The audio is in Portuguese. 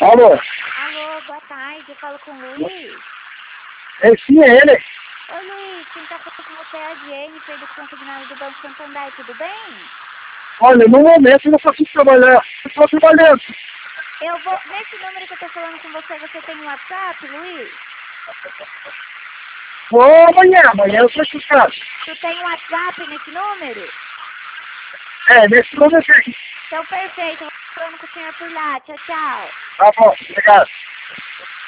Alô? Alô, boa tarde, eu falo com o Luiz. Sim, é ele. Oi, Luiz, quem tá falando com você é a Jennifer do Consignado do Banco Santander, tudo bem? Olha, no momento eu não consigo trabalhar. Eu estou trabalhando. Eu vou, nesse número que eu tô falando com você, você tem um WhatsApp, Luiz? Vou amanhã eu sou escutado. Tu tem um WhatsApp nesse número? Nesse momento aqui. Então, perfeito, eu vou falando com o senhor por lá, tchau, tchau. Tá bom, obrigado.